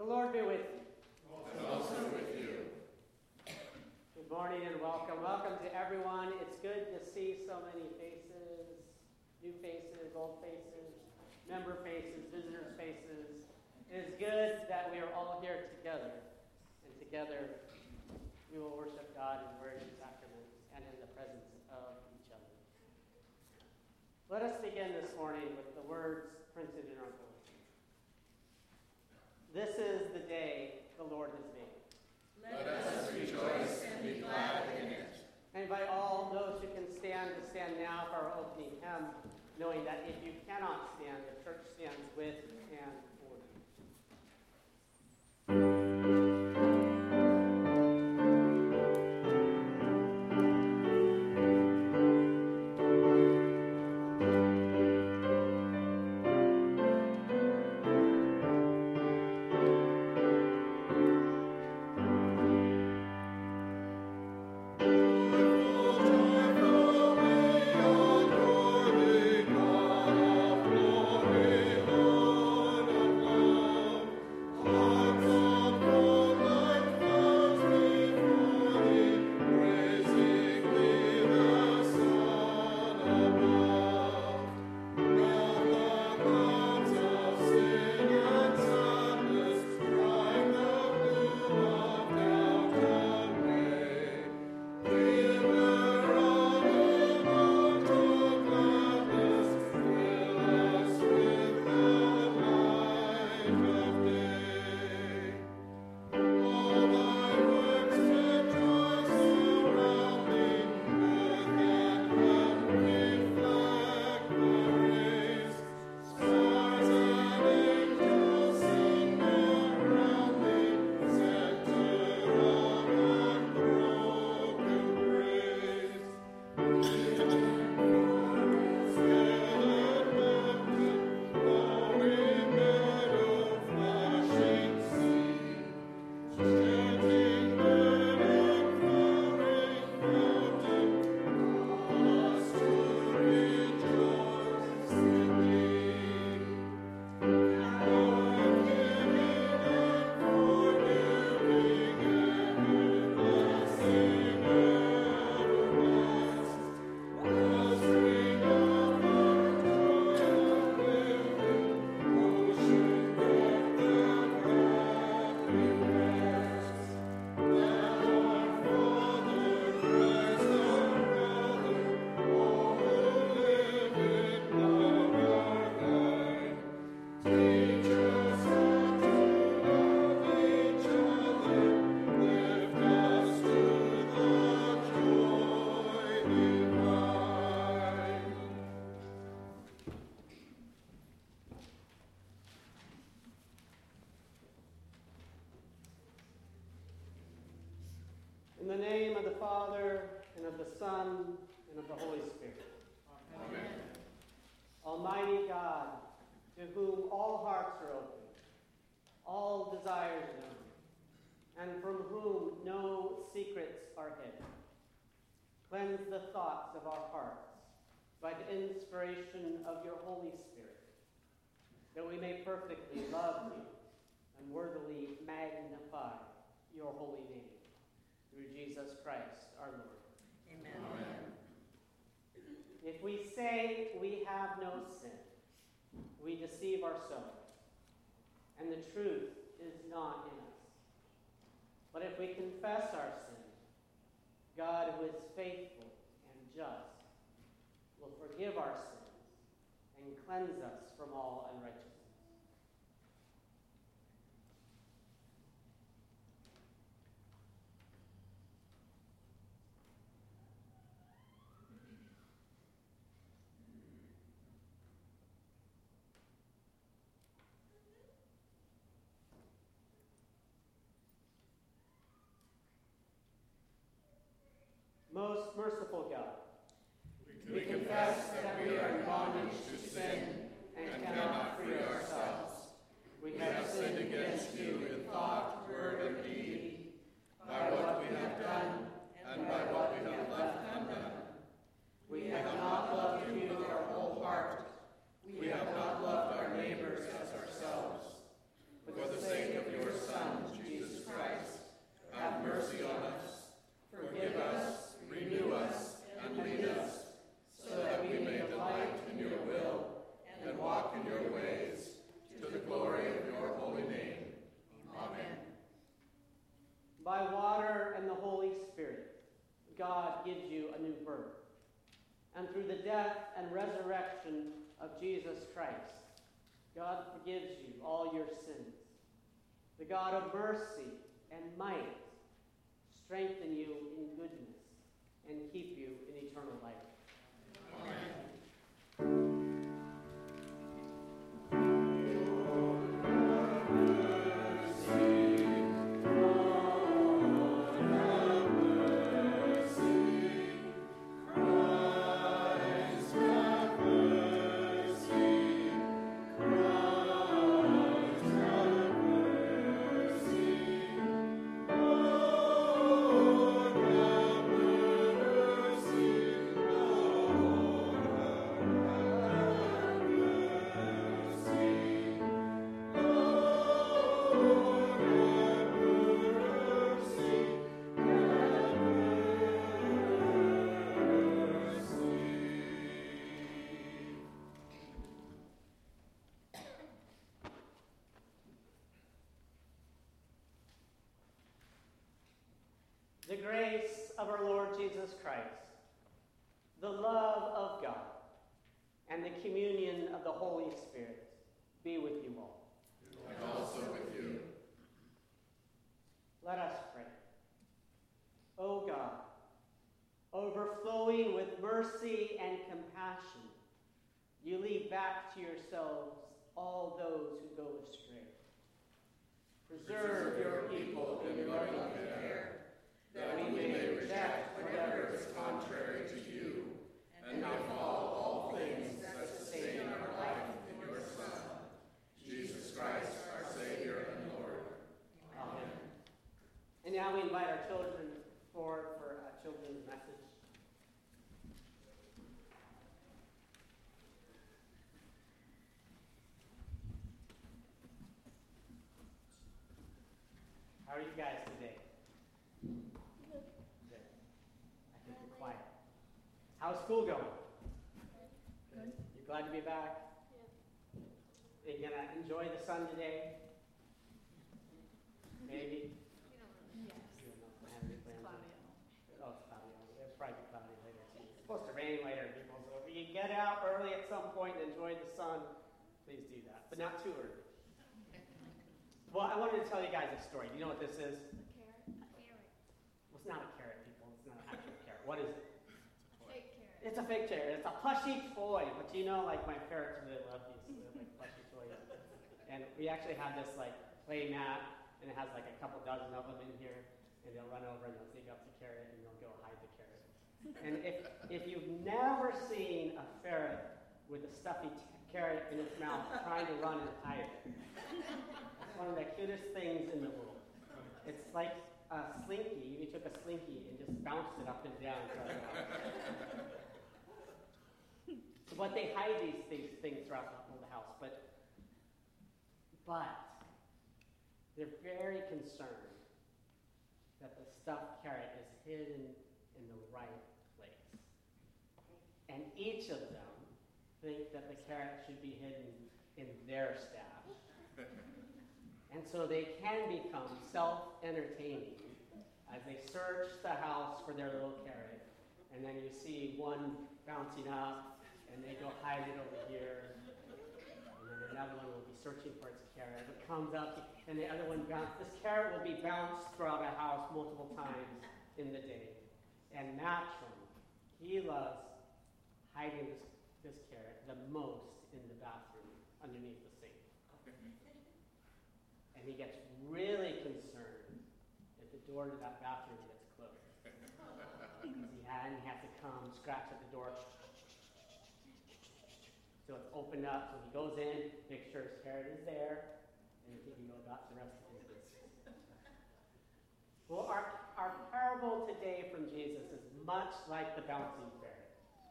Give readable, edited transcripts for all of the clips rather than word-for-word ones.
The Lord be with you. And also with you. Good morning and welcome. Welcome to everyone. It's good to see so many faces, new faces, old faces, member faces, visitors' faces. It is good that we are all here together. And together we will worship God in word and sacrament and in the presence of each other. Let us begin this morning with the words printed in our bulletin. This is the day the Lord has made. Let us rejoice and be glad in it. I invite all those who can stand to stand now for our opening hymn, knowing that if you cannot stand, the church stands with and for you. In the name of the Father, and of the Son, and of the Holy Spirit. Amen. Almighty God, to whom all hearts are open, all desires known, and from whom no secrets are hidden, cleanse the thoughts of our hearts by the inspiration of your Holy Spirit, that we may perfectly love you and worthily magnify your holy name. Through Jesus Christ, our Lord. Amen. Amen. If we say we have no sin, we deceive ourselves, and the truth is not in us. But if we confess our sin, God, who is faithful and just, will forgive our sins and cleanse us from all unrighteousness. Most merciful God, We confess that we are in bondage to sin and cannot free ourselves. We have sinned against you in thought, word, and deed, by what we have done and by what we have left undone. We have not loved you with our whole heart. We have not loved our neighbors as ourselves. For the sake of your death and resurrection of Jesus Christ, God forgives you all your sins. The God of mercy and might strengthen you in goodness and keep you in eternal life. Amen. The grace of our Lord Jesus Christ, the love of God, and the communion of the Holy Spirit be with you all. And also with you. Let us pray. O God, overflowing with mercy and compassion, you lead back to yourselves all those who go astray. Preserve your people in your loving care, that we may reject whatever is contrary to you, and may follow all things that sustain our life in your Son, Jesus Christ, our Savior and Lord. Amen. And now we invite our children forward for a children's message. How are you guys today? How's school going? Good. You glad to be back? Yeah. Are you gonna enjoy the sun today? Maybe? Yes. You don't know. Have any plans? Cloudy. Oh, it's cloudy. It's probably cloudy later too. It's supposed to rain later, people. So if you can get out early at some point and enjoy the sun, please do that. But not too early. Well, I wanted to tell you guys a story. Do you know what this is? A carrot? A carrot. Well, it's not a carrot, people. It's not an actual carrot. What is it? Fake carrot. It's a fake carrot. It's a plushy toy. But you know, like my parents really love these like plushy toys. And we actually have this like play mat, and it has like a couple dozen of them in here. And they'll run over and they'll dig up the carrot and they'll go hide the carrot. And if you've never seen a ferret with a stuffy carrot in its mouth trying to run and hide it, it's one of the cutest things in the world. It's like a slinky. You took a slinky and just bounced it up and down. But they hide these things throughout the house. But they're very concerned that the stuffed carrot is hidden in the right place. And each of them think that the carrot should be hidden in their stash. And so they can become self-entertaining as they search the house for their little carrot. And then you see one bouncing up, and they go hide it over here. And then another one will be searching for its carrot. It comes up, and the other one bounces. This carrot will be bounced throughout a house multiple times in the day. And Matcham, he loves hiding this carrot the most in the bathroom underneath the sink. And he gets really concerned if the door to that bathroom gets closed. Because he has to come, scratch at the door. So it's opened up, so he goes in, makes sure his carrot is there, and he can go about the rest of his business. Well, our parable today from Jesus is much like the bouncing ferret.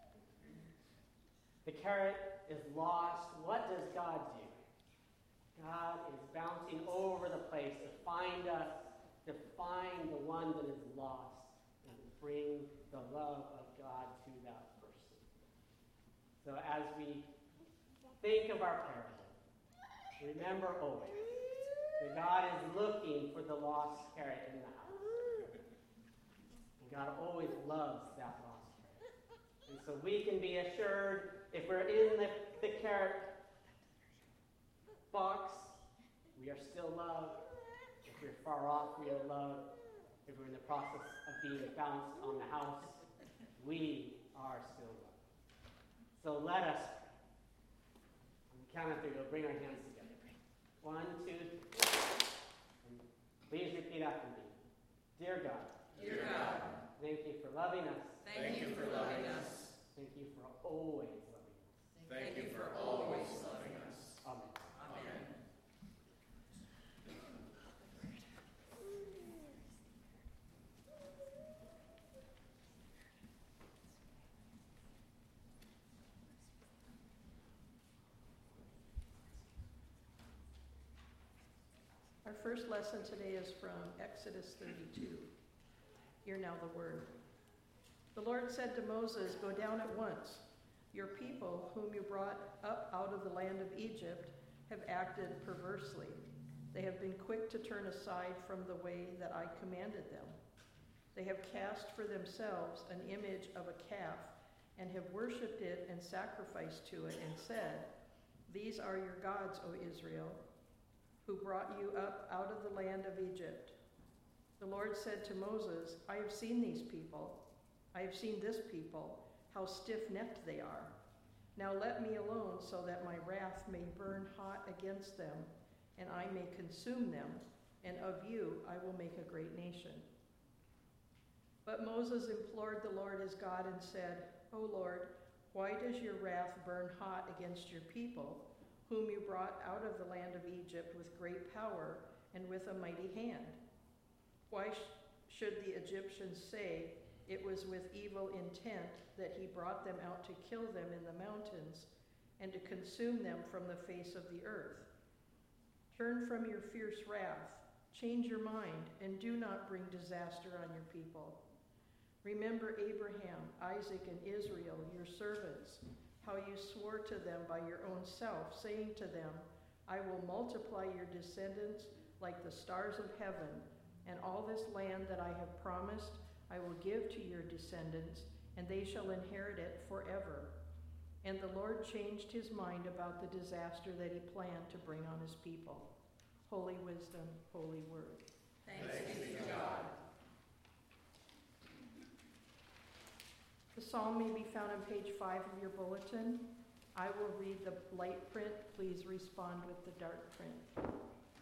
The carrot is lost. What does God do? God is bouncing over the place to find us, to find the one that is lost, and to bring the love of God to that person. So as we think of our parable, remember always that God is looking for the lost carrot in the house. And God always loves that lost carrot. And And so we can be assured, if we're in the carrot box, we are still loved. If we're far off, we are loved. If we're in the process of being bounced on the house, we are still loved. So let us, on the count of three, we'll bring our hands together. 1, 2, 3. And please repeat after me. Dear God. Dear God. Thank you for loving us. Thank you for loving us. Thank you for always loving us. Thank you for always loving us. Amen. Amen. Our first lesson today is from Exodus 32. Hear now the word. The Lord said to Moses, "Go down at once. Your people, whom you brought up out of the land of Egypt, have acted perversely. They have been quick to turn aside from the way that I commanded them. They have cast for themselves an image of a calf and have worshipped it and sacrificed to it and said, 'These are your gods, O Israel, who brought you up out of the land of Egypt.' The Lord said to Moses, 'I have seen these people. I have seen this people, how stiff-necked they are. Now let me alone so that my wrath may burn hot against them, and I may consume them, and of you I will make a great nation.' But Moses implored the Lord his God and said, 'O Lord, why does your wrath burn hot against your people, whom you brought out of the land of Egypt with great power and with a mighty hand? Why should the Egyptians say it was with evil intent that he brought them out to kill them in the mountains and to consume them from the face of the earth? Turn from your fierce wrath, change your mind, and do not bring disaster on your people. Remember Abraham, Isaac, and Israel, your servants, how you swore to them by your own self, saying to them, 'I will multiply your descendants like the stars of heaven, and all this land that I have promised I will give to your descendants, and they shall inherit it forever.' And the Lord changed his mind about the disaster that he planned to bring on his people." Holy wisdom, holy word. Thanks be to God. The psalm may be found on page 5 of your bulletin. I will read the light print. Please respond with the dark print.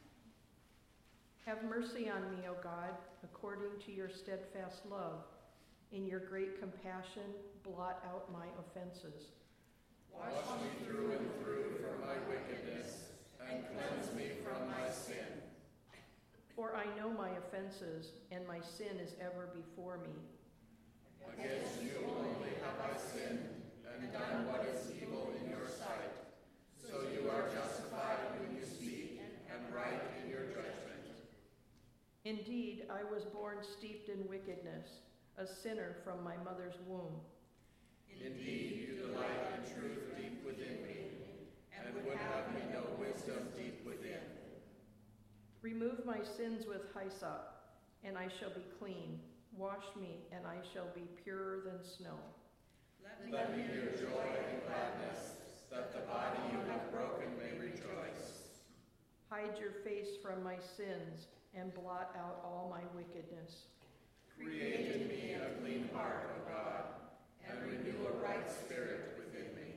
Have mercy on me, O God, according to your steadfast love. In your great compassion, blot out my offenses. Wash me through and through from my wickedness, and cleanse me from my sin. For I know my offenses, and my sin is ever before me. Against you only have I sinned, and done what is evil in your sight. So you are justified when you speak, and right in your judgment. Indeed, I was born steeped in wickedness, a sinner from my mother's womb. Indeed, you delight in truth deep within me, and would have me know wisdom deep within. Remove my sins with hyssop, and I shall be clean. Wash me, and I shall be purer than snow. Let me hear joy and gladness, that the body you have broken may rejoice. Hide your face from my sins, and blot out all my wickedness. Create in me a clean heart, O God, and renew a right spirit within me.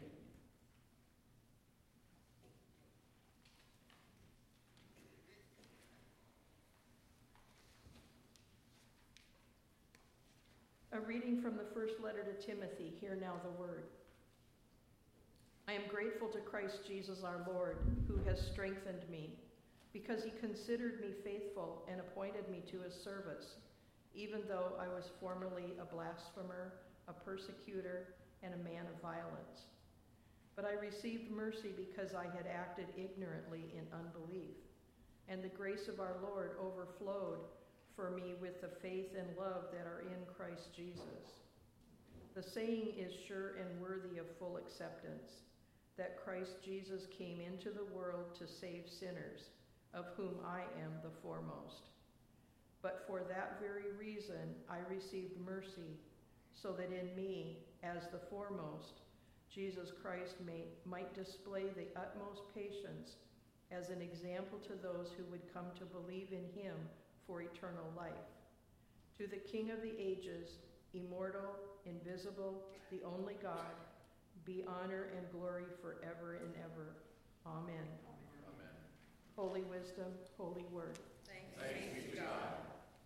A reading from the first letter to Timothy. Hear now the word. I am grateful to Christ Jesus our Lord, who has strengthened me, because he considered me faithful and appointed me to his service, even though I was formerly a blasphemer, a persecutor, and a man of violence. But I received mercy because I had acted ignorantly in unbelief, and the grace of our Lord overflowed for me with the faith and love that are in Christ Jesus. The saying is sure and worthy of full acceptance, that Christ Jesus came into the world to save sinners, of whom I am the foremost. But for that very reason I received mercy, so that in me, as the foremost, Jesus Christ might display the utmost patience as an example to those who would come to believe in him for eternal life. To the King of the ages, immortal, invisible, the only God, be honor and glory forever and ever. Amen. Amen. Holy wisdom, holy word. Thanks be to God.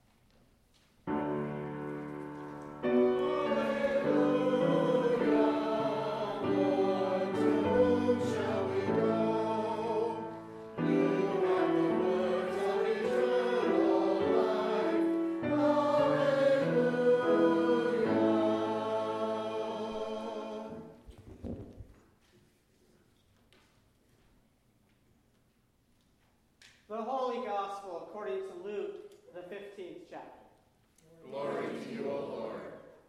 The Holy Gospel according to Luke, the 15th chapter. Glory to you, O Lord.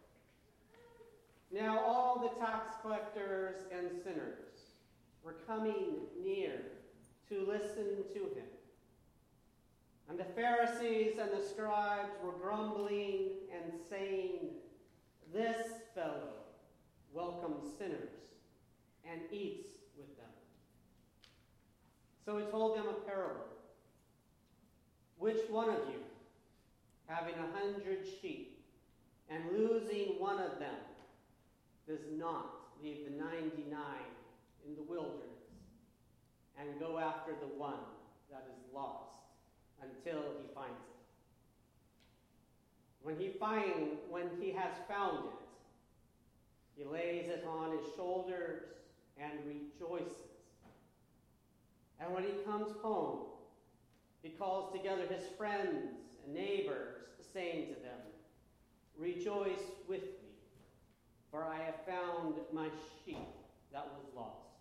Now all the tax collectors and sinners were coming near to listen to him. And the Pharisees and the scribes were grumbling and saying, "This fellow welcomes sinners and eats with them." So he told them a parable. Which one of you, having 100 sheep and losing one of them, does not leave the 99 in the wilderness and go after the one that is lost until he finds it? When he has found it, he lays it on his shoulders and rejoices. And when he comes home, he calls together his friends and neighbors, saying to them, "Rejoice with me, for I have found my sheep that was lost."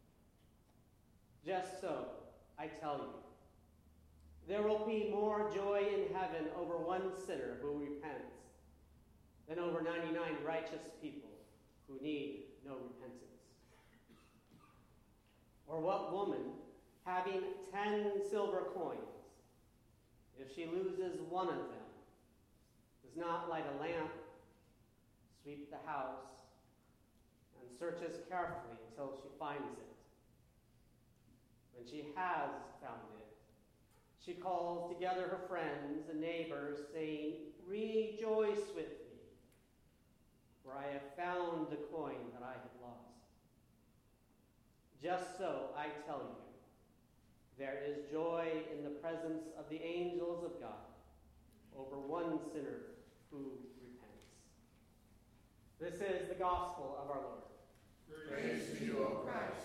Just so, I tell you, there will be more joy in heaven over one sinner who repents than over 99 righteous people who need no repentance. Or what woman, having 10 silver coins, if she loses one of them, does not light a lamp, sweep the house, and searches carefully until she finds it? When she has found it, she calls together her friends and neighbors, saying, "Rejoice with me, for I have found the coin that I had lost." Just so, I tell you, there is joy in the presence of the angels of God over one sinner who repents. This is the gospel of our Lord. Praise to you, O Christ.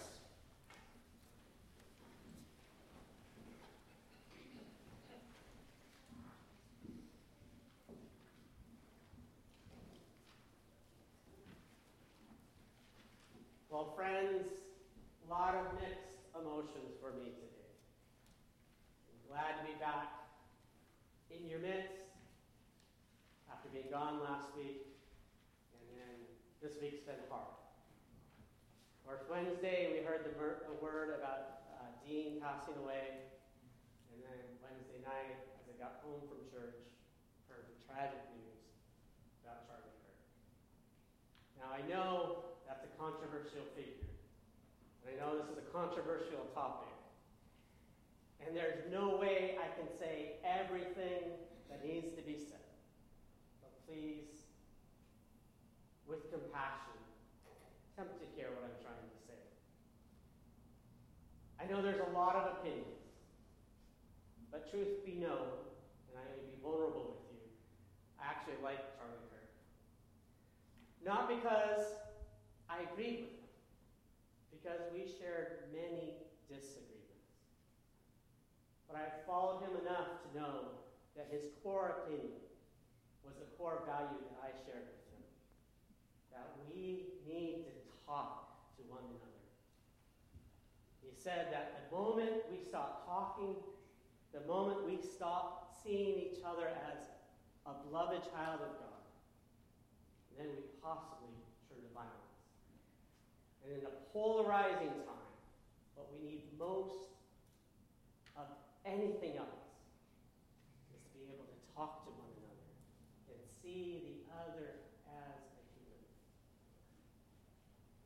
Well, friends, a lot of mixed emotions for me today. I'm glad to be back in your midst after being gone last week, and then this week's been hard. First Wednesday, we heard the word about Dean passing away, and then Wednesday night, as I got home from church, heard the tragic news about Charlie Kirk. Now, I know that's a controversial figure, and I know this is a controversial topic, and there's no way I can say everything that needs to be said. But please, with compassion, attempt to hear what I'm trying to say. I know there's a lot of opinions, but truth be known, and I'm going to be vulnerable with you, I actually like Charlie Kirk. Not because I agreed with him, because we shared many disagreements. But I've followed him enough to know that his core opinion was the core value that I shared with him. That we need to talk to one another. He said that the moment we stop talking, the moment we stop seeing each other as a beloved child of God, then we possibly turn to violence. And in a polarizing time, what we need most of anything else is to be able to talk to one another and see the other as a human.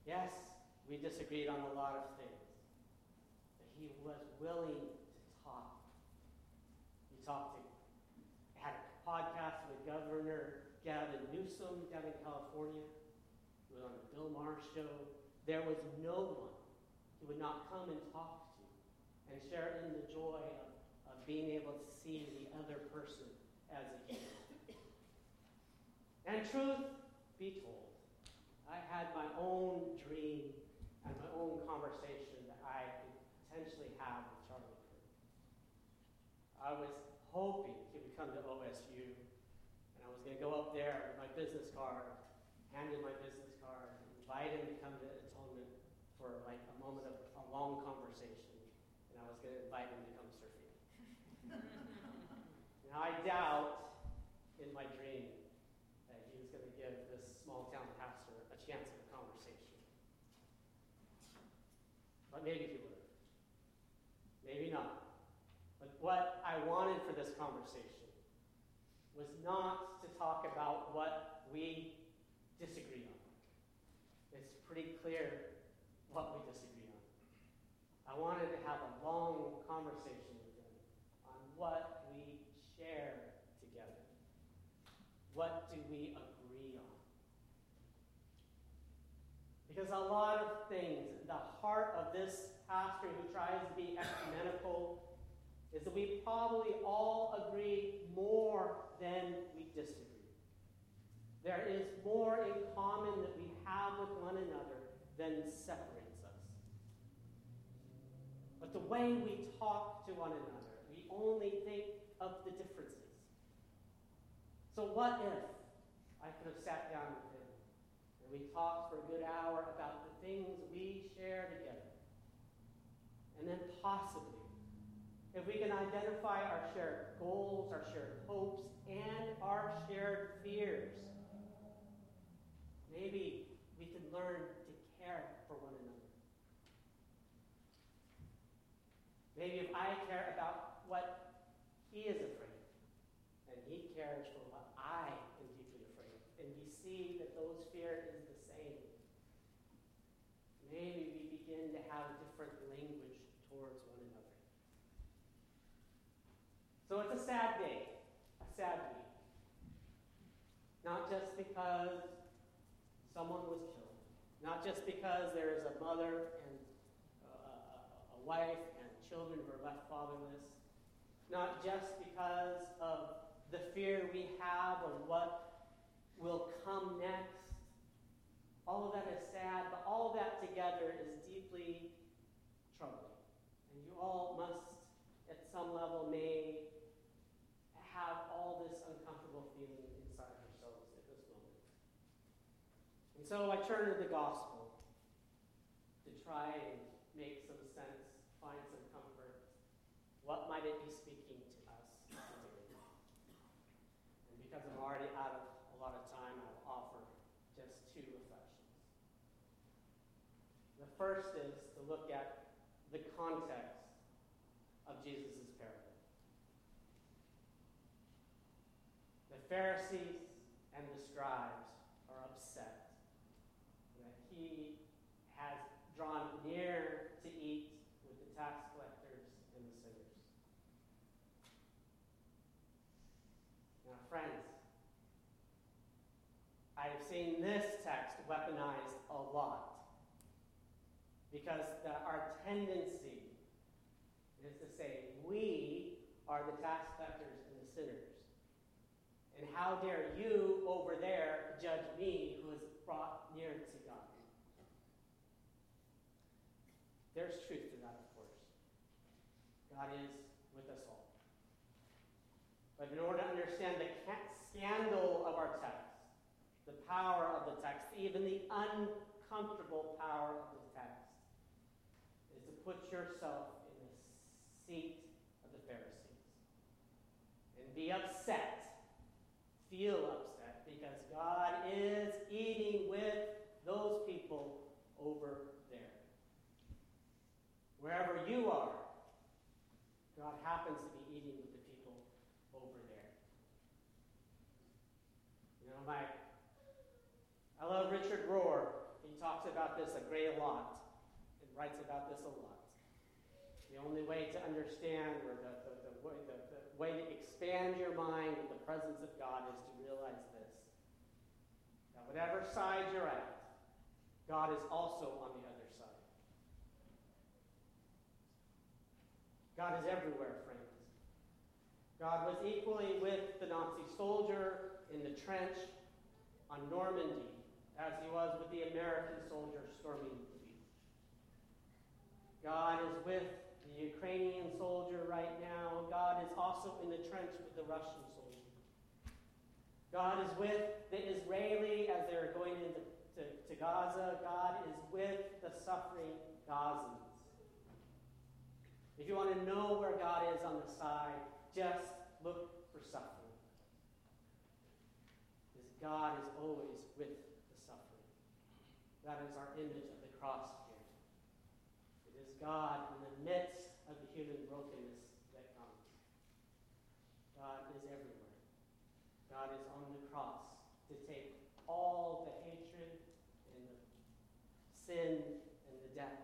Yes, we disagreed on a lot of things, but he was willing to talk. He had a podcast with Governor Gavin Newsom down in California. He was on the Bill Maher show. There was no one he would not come and talk to and share in the joy of being able to see the other person as a human. And truth be told, I had my own dream and my own conversation that I could potentially have with Charlie Kirk. I was hoping he would come to OSU, and I was going to go up there with my business card, hand him my business card, invite him to come to Atonement for like a moment of a long conversation, and I was going to invite him to come surfing. Now I doubt in my dream that he was going to give this small town pastor a chance of a conversation. But maybe he would have. Maybe not. But what I wanted for this conversation was not to talk about what we disagree on. It's pretty clear what we disagree on. I wanted to have a long conversation with him on what we share together. What do we agree on? Because a lot of things, the heart of this pastor who tries to be ecumenical is that we probably all agree more than we disagree. There is more in common that we have with one another than separates us. But the way we talk to one another, we only think of the differences. So what if I could have sat down with him and we talked for a good hour about the things we share together? And then possibly, if we can identify our shared goals, our shared hopes, and our shared fears, maybe we can learn to care for one another. Maybe if I care about what he is afraid of, and he cares for what I am deeply afraid of, and we see that those fears is the same, maybe we begin to have a different language towards one another. So it's a sad day, a sad week. Not just because someone was killed, not just because there is a mother and a wife and children who are left fatherless, not just because of the fear we have of what will come next. All of that is sad, but all of that together is deeply troubling. And you all must, at some level, may have all this uncomfortable feeling inside yourselves at this moment. And so I turn to the gospel to try and make some sense, find some comfort. What might it be speaking to us today? And because I'm already out of a lot of time, I will offer just two reflections. The first is to look at the context of Jesus' parable. The Pharisees and the scribes are upset that he has drawn near to eat with the tax collectors and the sinners. Now, friends, I've seen this text weaponized a lot because our tendency is to say, we are the tax collectors and the sinners. And how dare you over there judge me who is brought near to God? There's truth to that, of course. God is with us all. But in order to understand the scandal of our text, the power of the text, even the uncomfortable power of the text, is to put yourself in the seat of the Pharisees and be upset, feel upset, because God is eating with those people over there. Wherever you are, God happens to be eating with the people over there. You know, I love Richard Rohr. He talks about this a great lot and writes about this a lot. The only way to understand, or the way to expand your mind with the presence of God, is to realize this: that whatever side you're at, God is also on the other side. God is everywhere, friends. God was equally with the Nazi soldier in the trench on Normandy as he was with the American soldier storming the beach. God is with the Ukrainian soldier right now. God is also in the trench with the Russian soldier. God is with the Israeli as they're going into Gaza. God is with the suffering Gazans. If you want to know where God is on the side, just look for suffering. Because God is always with the suffering. That is our image of the cross here. It is God in the midst of the human brokenness that comes. God is everywhere. God is on the cross to take all the hatred and the sin and the death,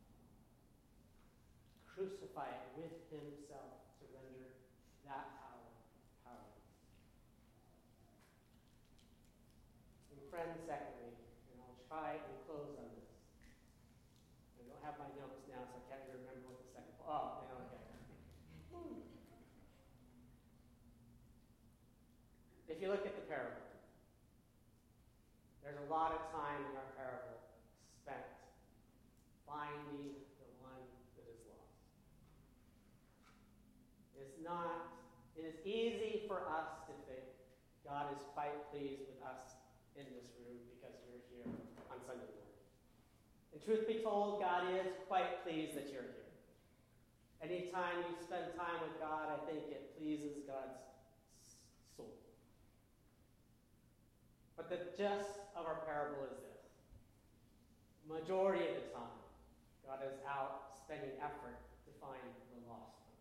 crucify it with himself to render that power powerless. And friends, secondly, and I'll try and close on this. I don't have my notes now, so I can't even remember what the second. Oh, yeah, okay. If you look at the parable, there's a lot of time in our parable spent finding the one that is lost. It is easy for us to think God is quite pleased with us in this room because we're here on Sunday morning. And truth be told, God is quite pleased that you're here. Anytime you spend time with God, I think it pleases God's soul. But the gist of our parable is this: majority of the time, God is out spending effort to find the lost one.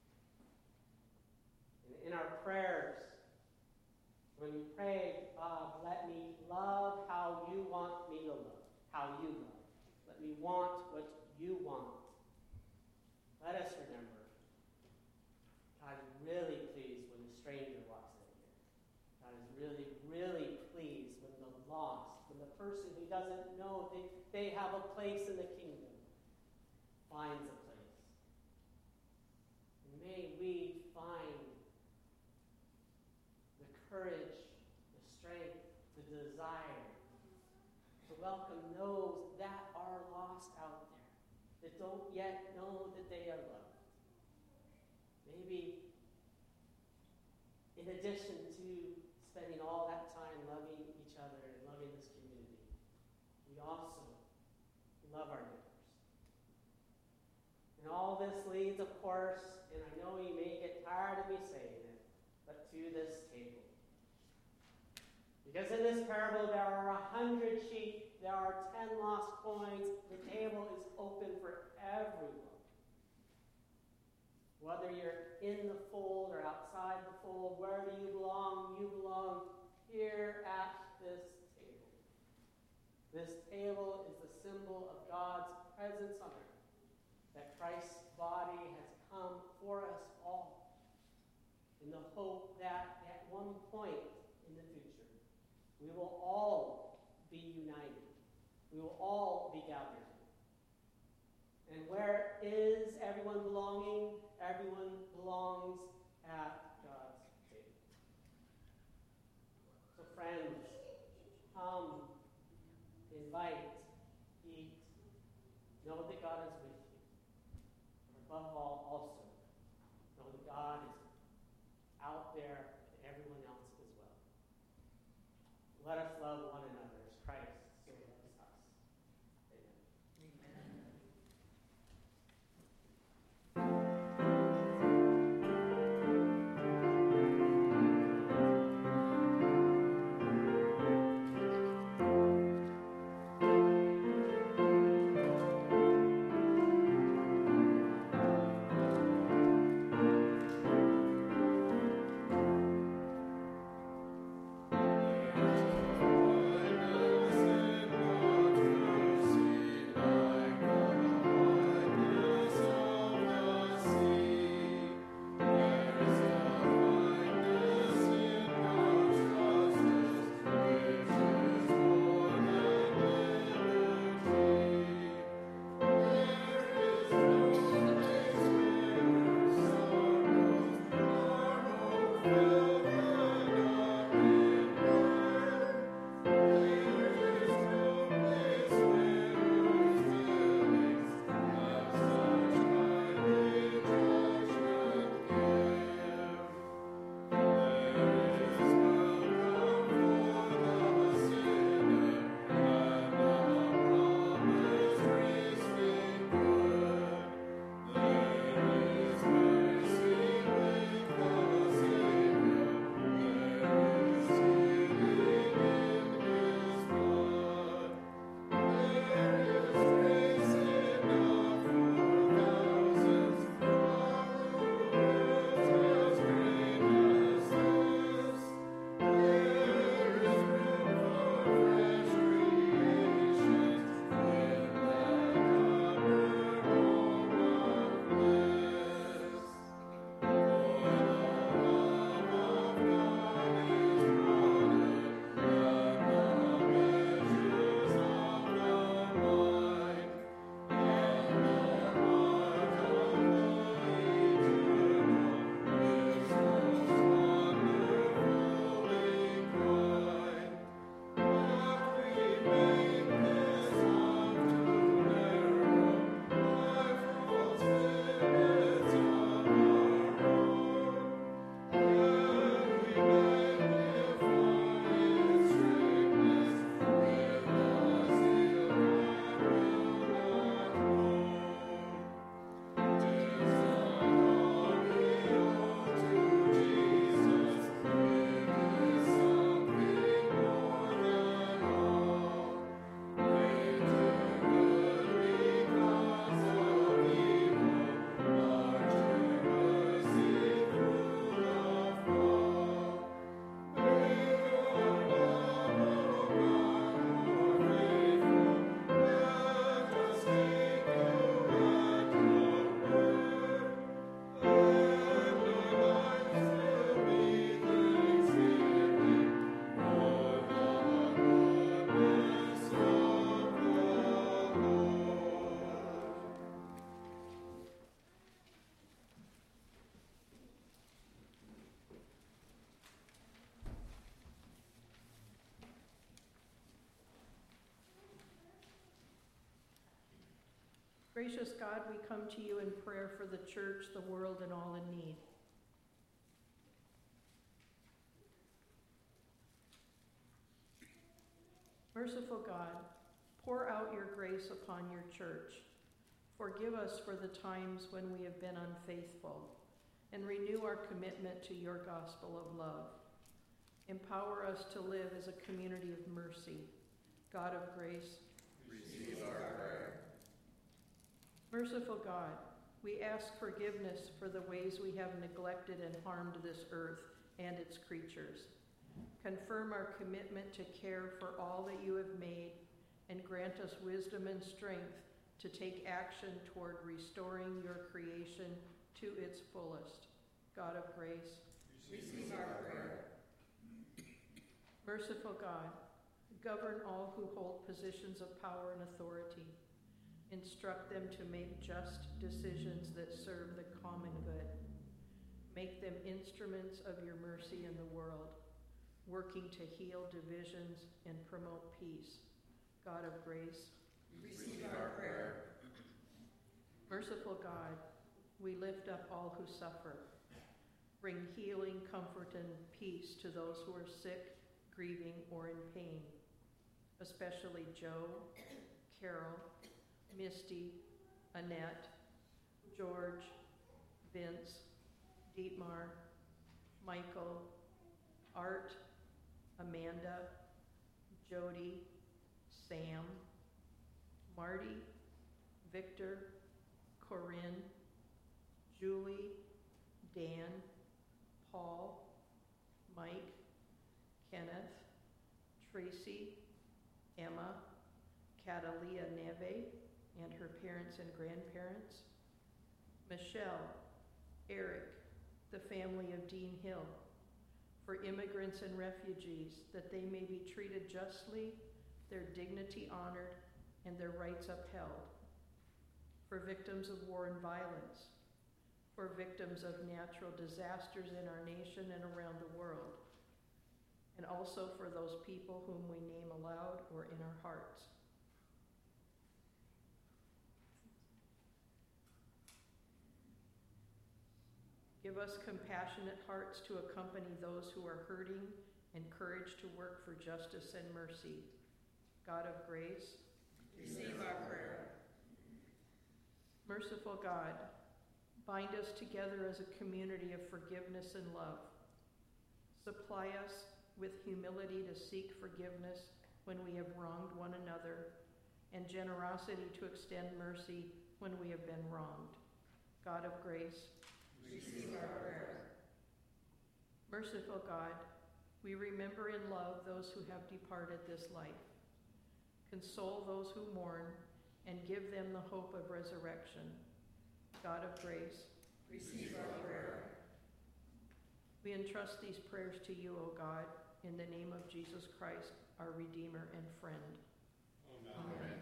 And in our prayers, when we pray, God, let me love how you want me to love, how you love. Let me want what you want. Let us remember, God is really pleased when the stranger walks in here. God is really, really pleased when the lost, when the person who doesn't know they have a place in the kingdom, finds a place. And may we find the courage, the strength, the desire to welcome those that are lost out there, that don't yet know that they are loved. Maybe in addition to spending all that time loving each other and loving this community, we also love our neighbors. And all this leads, of course, and I know you may get tired of me saying it, but to this table. Because in this parable there are 100 sheep, there are 10 lost coins, the table is open for everyone. Whether you're in the fold or outside the fold, where do you belong? You belong here at this table. This table is the symbol of God's presence on earth, that Christ's body has come for us all, in the hope that at one point in the future, we will all be united. We will all be gathered. And where is everyone belonging? Everyone belongs at God's table. So friends, come, invite, eat. Know that God is with you. But above all, also, know that God is out there and everyone else as well. Let us love one another as Christ so loves us. Amen. Amen. Gracious God, we come to you in prayer for the church, the world, and all in need. Merciful God, pour out your grace upon your church. Forgive us for the times when we have been unfaithful, and renew our commitment to your gospel of love. Empower us to live as a community of mercy. God of grace, receive our prayer. Merciful God, we ask forgiveness for the ways we have neglected and harmed this earth and its creatures. Confirm our commitment to care for all that you have made, and grant us wisdom and strength to take action toward restoring your creation to its fullest. God of grace, receive our prayer. Merciful God, govern all who hold positions of power and authority. Instruct them to make just decisions that serve the common good. Make them instruments of your mercy in the world, working to heal divisions and promote peace. God of grace, receive our prayer. Merciful God, we lift up all who suffer. Bring healing, comfort, and peace to those who are sick, grieving, or in pain, especially Joe, Carol, Misty, Annette, George, Vince, Dietmar, Michael, Art, Amanda, Jody, Sam, Marty, Victor, Corinne, Julie, Dan, Paul, Mike, Kenneth, Tracy, Emma, Catalia Neve and her parents and grandparents, Michelle, Eric, the family of Dean Hill, for immigrants and refugees, that they may be treated justly, their dignity honored, and their rights upheld, for victims of war and violence, for victims of natural disasters in our nation and around the world, and also for those people whom we name aloud or in our hearts. Give us compassionate hearts to accompany those who are hurting, and courage to work for justice and mercy. God of grace, receive our prayer. Merciful God, bind us together as a community of forgiveness and love. Supply us with humility to seek forgiveness when we have wronged one another, and generosity to extend mercy when we have been wronged. God of grace, receive our prayer. Merciful God, we remember in love those who have departed this life. Console those who mourn, and give them the hope of resurrection. God of grace, receive our prayer. we entrust these prayers to you, O God, in the name of Jesus Christ, our Redeemer and friend. Amen.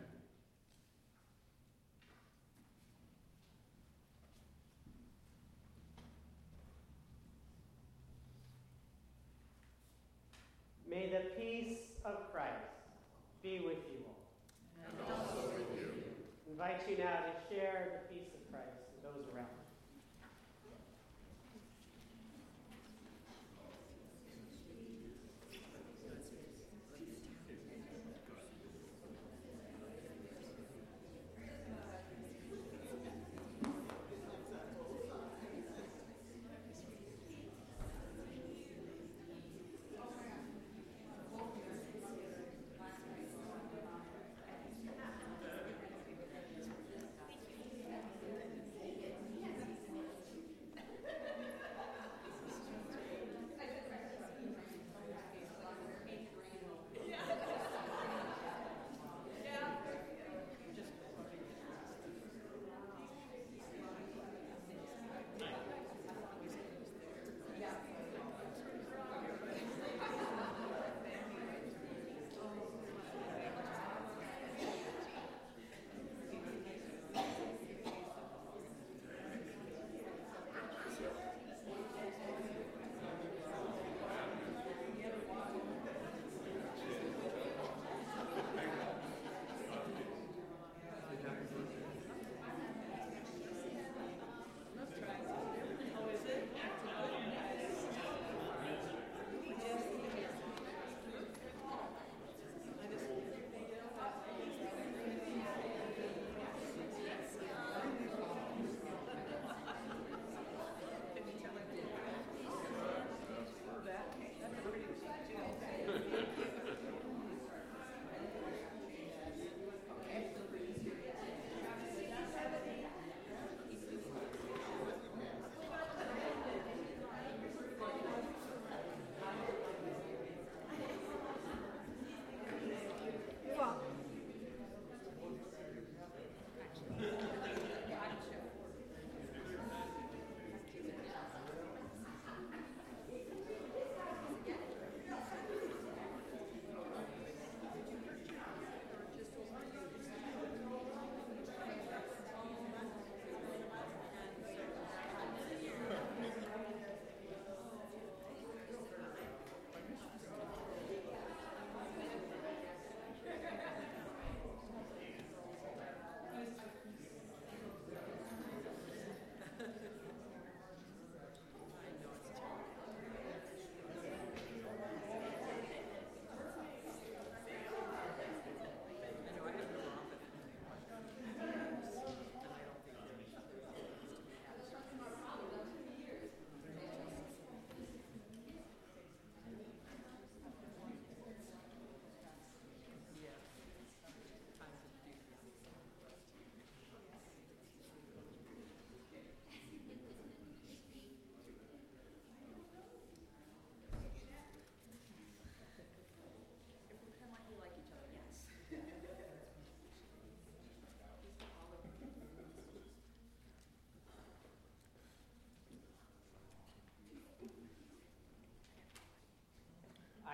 May the peace of Christ be with you all. And also with you. I invite you now to share the peace of Christ with those around you.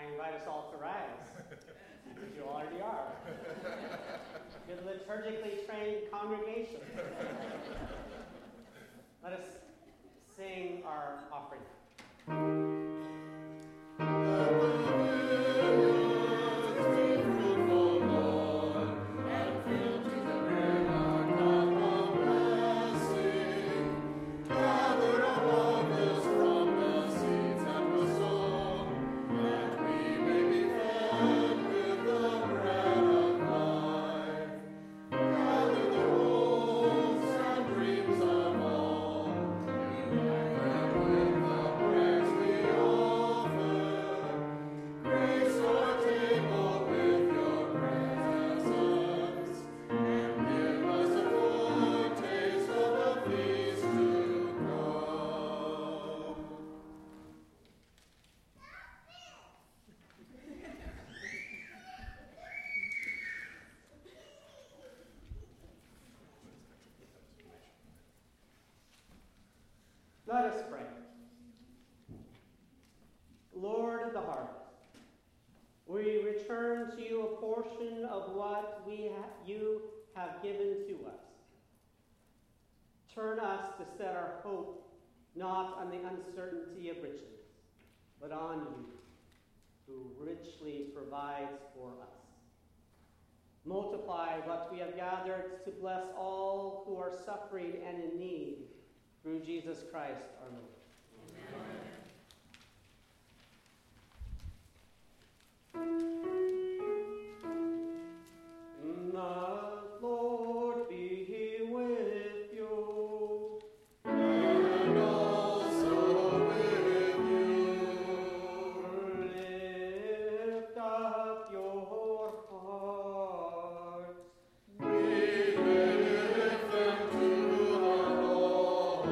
I invite us all to rise, because you already are. Good liturgically trained congregation. Let us sing our offering. Let us pray. Lord of the harvest, we return to you a portion of what you have given to us. Turn us to set our hope not on the uncertainty of riches, but on you, who richly provides for us. Multiply what we have gathered to bless all who are suffering and in need, through Jesus Christ our Lord. Amen. The Lord be with you. And also with you. Lift up your hearts. We lift them to the Lord.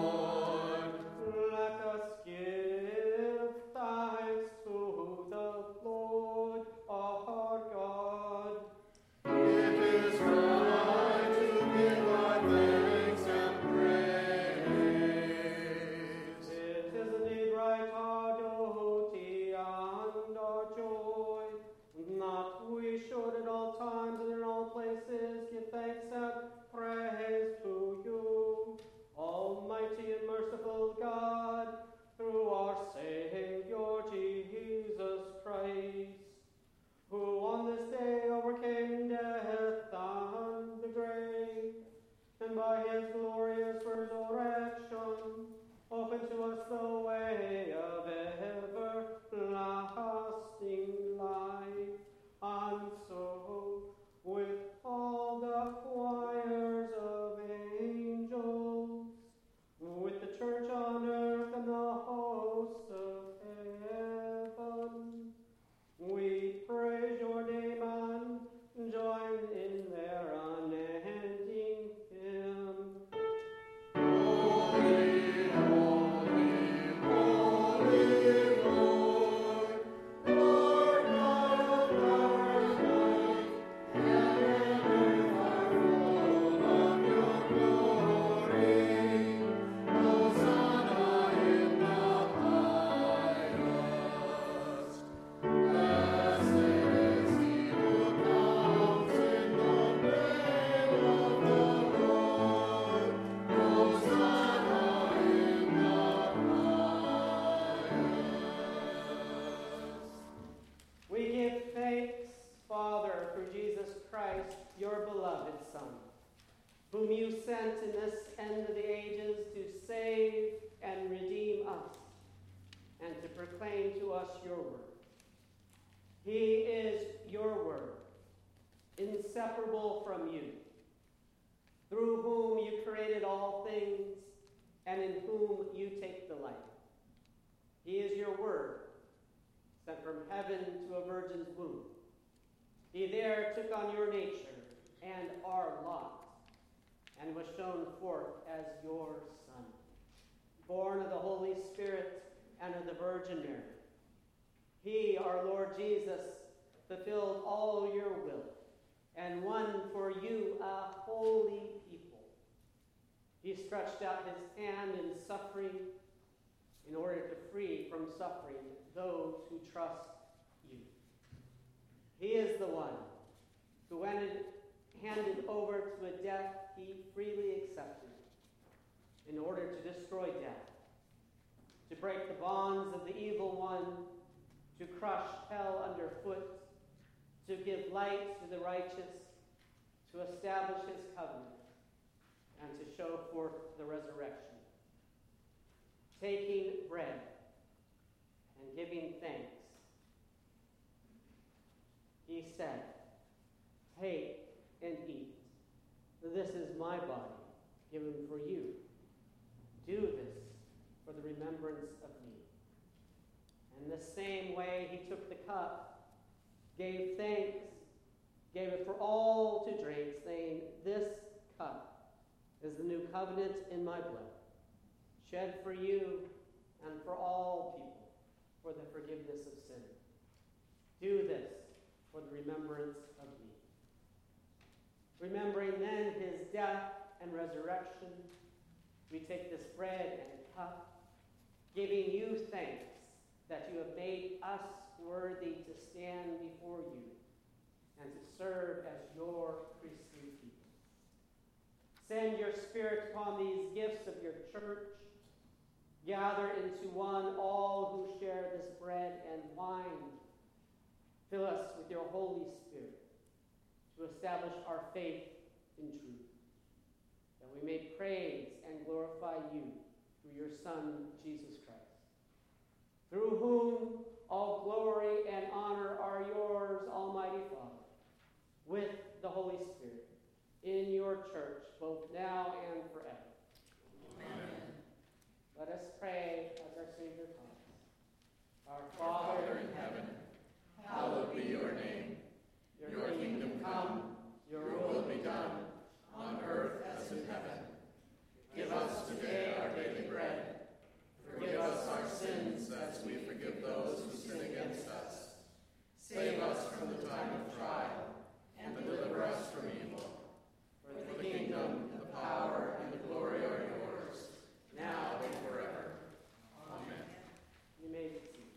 Let us give thanks to the Lord our God. It is right to give our thanks and praise. It is indeed right, our duty and our joy, that we should at all times and in all places give thanks and praise to you, Almighty and merciful God, through our Savior Jesus Christ, who on this day overcame death and the grave, and by his glorious resurrection opened to us the way of everlasting life. And so, with all the choirs of angels, with the church on earth and the hosts of heaven, we praise your name and join in their unending hymn. Holy, holy, holy Lord, Lord God of power and might, heaven and earth are full of your glory. Hosanna in the highest. Blessed is he who comes in the name of the Lord. Hosanna in the highest. We give thanks, Father, through Jesus Christ, your beloved Son, whom you sent in this end of the ages to save and redeem us, and to proclaim to us your word. He is your word, inseparable from you, through whom you created all things, and in whom you take delight. He is your word, sent from heaven to a virgin's womb. He there took on your nature and our lot, and was shown forth as your Son, born of the Holy Spirit and of the Virgin Mary. He, our Lord Jesus, fulfilled all your will, and won for you a holy people. He stretched out his hand in suffering in order to free from suffering those who trust He is the one who, when handed over to a death he freely accepted, in order to destroy death, to break the bonds of the evil one, to crush hell underfoot, to give light to the righteous, to establish his covenant, and to show forth the resurrection. Taking bread and giving thanks, he said, "Take and eat. This is my body given for you. Do this for the remembrance of me." In the same way, he took the cup, gave thanks, gave it for all to drink, saying, "This cup is the new covenant in my blood, shed for you and for all people for the forgiveness of sin. Do this for the remembrance of me." Remembering then his death and resurrection, we take this bread and cup, giving you thanks that you have made us worthy to stand before you and to serve as your priestly people. Send your Spirit upon these gifts of your church. Gather into one all who share this bread and wine. Fill us with your Holy Spirit to establish our faith in truth, that we may praise and glorify you through your Son, Jesus Christ, through whom all glory and honor are yours, Almighty Father, with the Holy Spirit, in your church, both now and forever. Amen. Let us pray as our Savior comes. Our Father in heaven, hallowed be your name. Your kingdom come, your will be done, on earth as in heaven. Give us today our daily bread. Forgive us our sins as we forgive those who sin against us. Save us from the time of trial, and deliver us from evil. For the kingdom, the power, and the glory are yours, now and forever. Amen. You may be seated.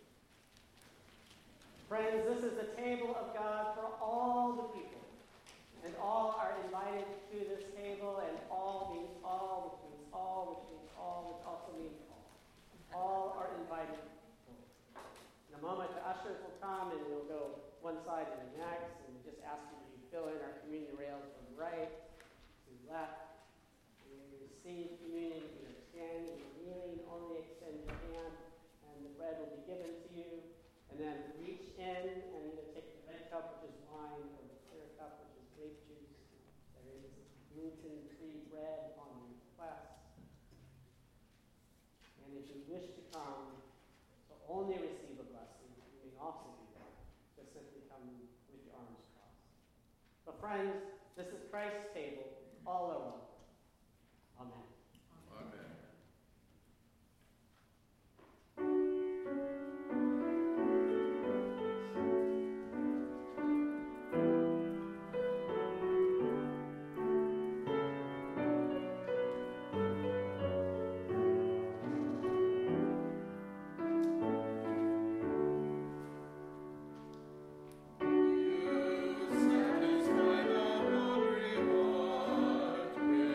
Friends, this is the table of God for all the people. And all are invited to this table, and all means all, which means all, which means all, which also means all. All are invited. In a moment, the ushers will come, and we'll go one side to the next, and we just ask you to fill in our communion rails from right to left. When you receive communion, either standing or kneeling, only extend your hand, and the bread will be given to you. And then reach in and either take the red cup, which is wine, or the clear cup, which is grape juice. There is gluten-free bread on request. And if you wish to come to only receive a blessing, you may also do that. Just simply come with your arms crossed. But friends, this is Christ's table. All are welcome. Amen. Amen. You satisfy the hungry heart with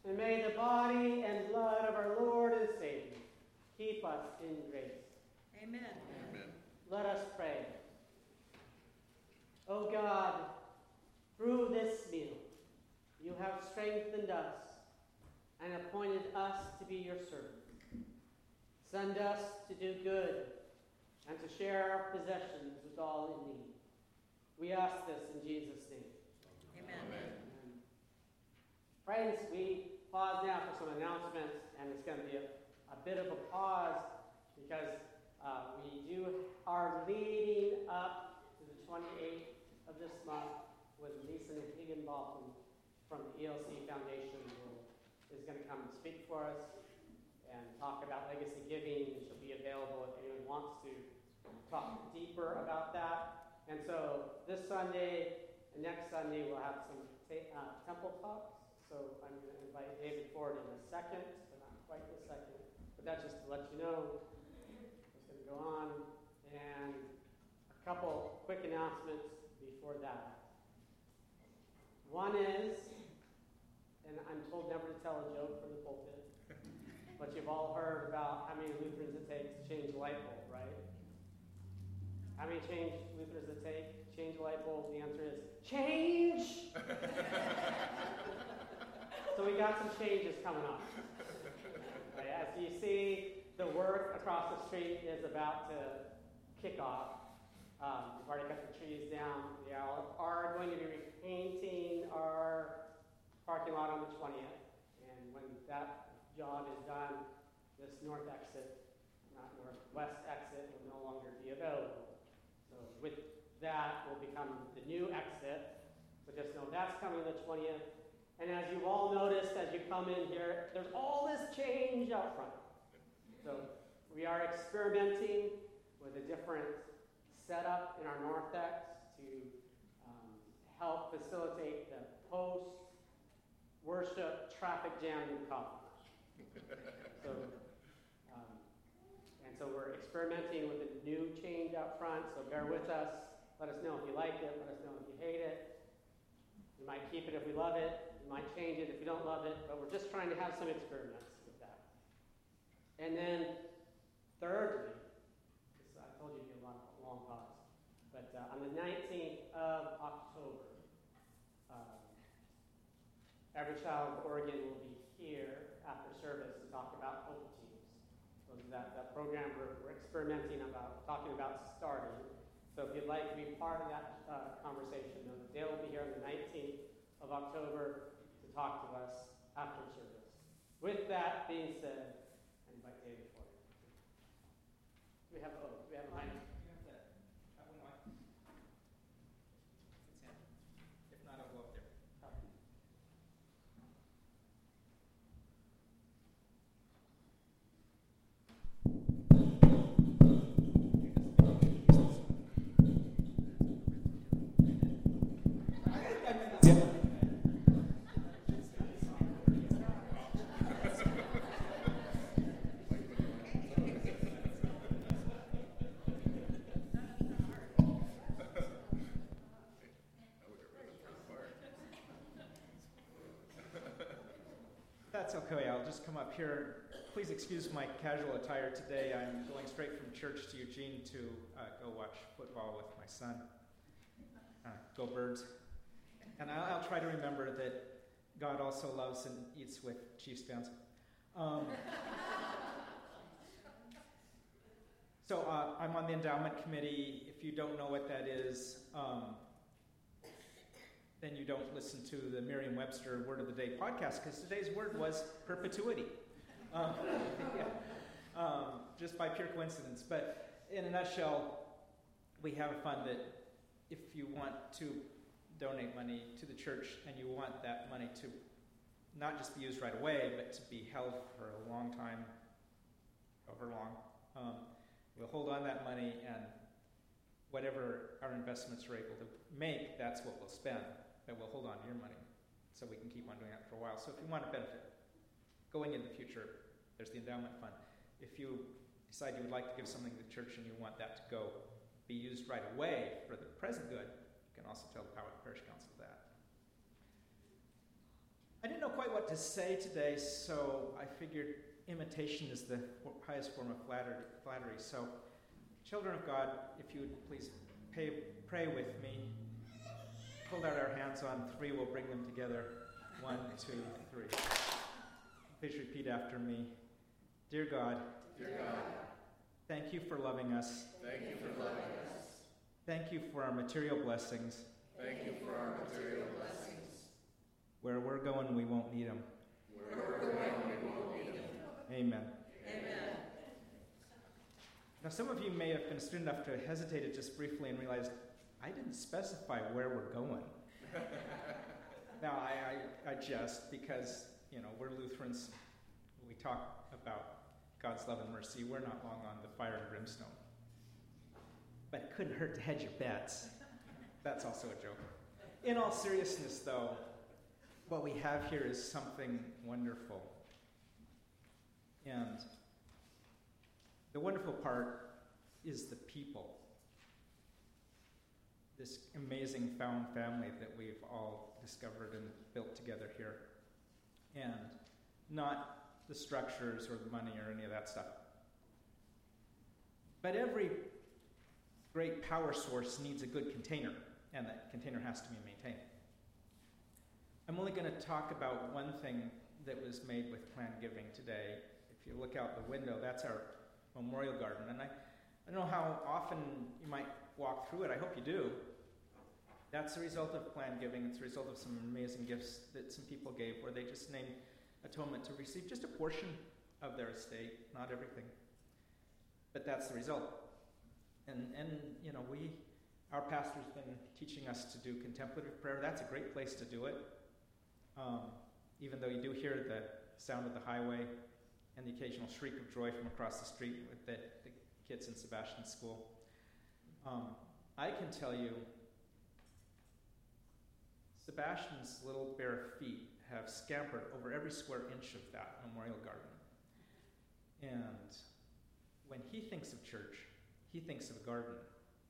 And may the body and blood of our Lord and Savior keep us in grace. Amen. Amen. Let us pray. O God, through this meal, you have strengthened us and appointed us to be your servants. Send us to do good and to share our possessions with all in need. We ask this in Jesus' name. Amen. Friends, we pause now for some announcements, and it's going to be a bit of a pause because we are leading up to the 28th of this month with Lisa Higginbotham from the ELC Foundation who is going to come and speak for us and talk about legacy giving, and she'll be available if anyone wants to talk deeper about that. And so this Sunday and next Sunday we'll have some temple talks. So I'm going to invite David forward in a second, but not quite a second. But that's just to let you know what's going to go on. And a couple quick announcements before that. One is, and I'm told never to tell a joke from the pulpit, but you've all heard about how many Lutherans it takes to change a light bulb, right? How many Lutherans it take to change a light bulb? The answer is change! So we got some changes coming up. Right, as you see, the work across the street is about to kick off. We've already got the trees down. We are going to be repainting our parking lot on the 20th. And when that job is done, this northwest exit will no longer be available. So with that will become the new exit. So just know that's coming the 20th. And as you've all noticed as you come in here, there's all this change out front. So we are experimenting with a different setup in our narthex to help facilitate the post-worship traffic jam in coffee. So we're experimenting with a new change out front, so bear with us. Let us know if you like it. Let us know if you hate it. We might keep it if we love it. We might change it if we don't love it. But we're just trying to have some experiments with that. And then, thirdly, I told you it'd be a long pause. But on the 19th of October, Every Child of Oregon will be here after service to talk about Hope Teams. So that program we're experimenting about, talking about starting. So if you'd like to be part of that conversation, they will be here on the 19th of October to talk to us after service. With that being said, I invite David forward. We have a mic. If not, I'll go up there. That's okay, I'll just come up here. Please excuse my casual attire today. I'm going straight from church to Eugene to go watch football with my son. Go Birds. And I'll try to remember that God also loves and eats with Chiefs fans. So I'm on the endowment committee. If you don't know what that is, then you don't listen to the Merriam-Webster Word of the Day podcast, because today's word was perpetuity. Just by pure coincidence. But in a nutshell, we have a fund that if you want to donate money to the church and you want that money to not just be used right away, but to be held for a long time, however long, we'll hold on that money, and whatever our investments are able to make, that's what we'll spend. But we'll hold on to your money so we can keep on doing that for a while. So if you want to benefit going into the future, there's the endowment fund. If you decide you would like to give something to the church and you want that to go be used right away for the present good, you can also tell the Poway Parish Council that. I didn't know quite what to to say today, so I figured imitation is the highest form of flattery. So, children of God, if you would please pray with me. Hold out our hands on 3, we'll bring them together. 1, 2, 3. Please repeat after me. Dear God, thank you for loving us. Thank you for loving us. Thank you for our material blessings. Thank you for our material blessings. Where we're going, we won't need them. Where we're going, we won't need them. Amen. Amen. Now, some of you may have been astute enough to hesitate just briefly and realize, I didn't specify where we're going. Now, I jest because, we're Lutherans. We talk about God's love and mercy. We're not long on the fire and brimstone. But it couldn't hurt to hedge your bets. That's also a joke. In all seriousness, though, what we have here is something wonderful. And the wonderful part is the people. This amazing found family that we've all discovered and built together here. And not the structures or the money or any of that stuff. But every great power source needs a good container, and that container has to be maintained. I'm only going to talk about one thing that was made with planned giving today. If you look out the window, that's our memorial garden. And I don't know how often you might walk through it. I hope you do. That's the result of planned giving. It's the result of some amazing gifts that some people gave, where they just named atonement to receive just a portion of their estate, not everything. But that's the result. And our pastor's been teaching us to do contemplative prayer. That's a great place to do it. Even though you do hear the sound of the highway and the occasional shriek of joy from across the street with the kids in Sebastian's school. I can tell you, Sebastian's little bare feet have scampered over every square inch of that memorial garden. And when he thinks of church, he thinks of the garden,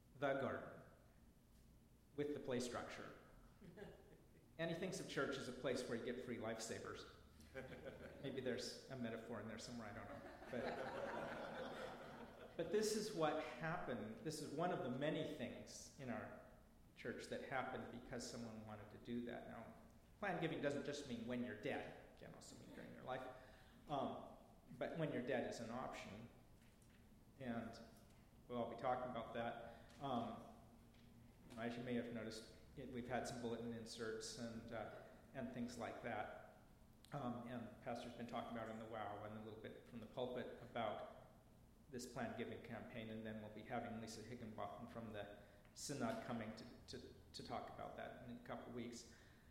with the play structure. And he thinks of church as a place where you get free lifesavers. Maybe there's a metaphor in there somewhere, I don't know. But this is what happened. This is one of the many things in our church that happened because someone wanted to do that. Now, planned giving doesn't just mean when you're dead. It can also mean during your life. But when you're dead is an option. And we'll all be talking about that. As you may have noticed, we've had some bulletin inserts and things like that. And Pastor's been talking about in the WOW and a little bit from the pulpit about this planned giving campaign, and then we'll be having Lisa Higginbotham from the Synod coming to talk about that in a couple of weeks.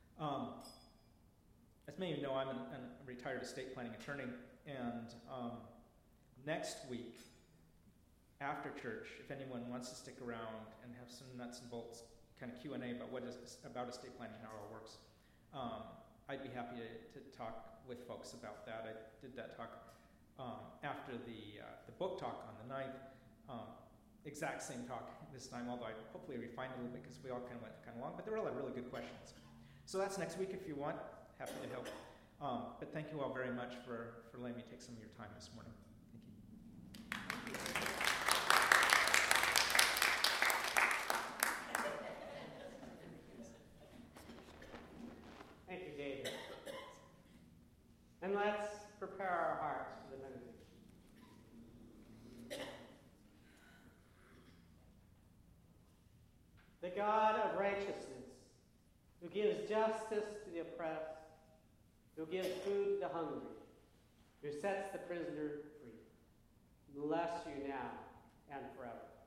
As many of you know, I'm a retired estate planning attorney, and next week, after church, if anyone wants to stick around and have some nuts and bolts kind of Q&A about estate planning and how it all works, I'd be happy to talk with folks about that. I did that talk after the book talk on the 9th. Exact same talk this time, although I hopefully refined it a little bit because we all kind of went kind of long, but there were a lot of really good questions. So that's next week if you want. Happy to help. But thank you all very much for letting me take some of your time this morning. Thank you. Thank you, David. And let's prepare our hearts for the benediction. The God of righteousness, who gives justice to the oppressed, who gives food to the hungry, who sets the prisoner free, bless you now and forever.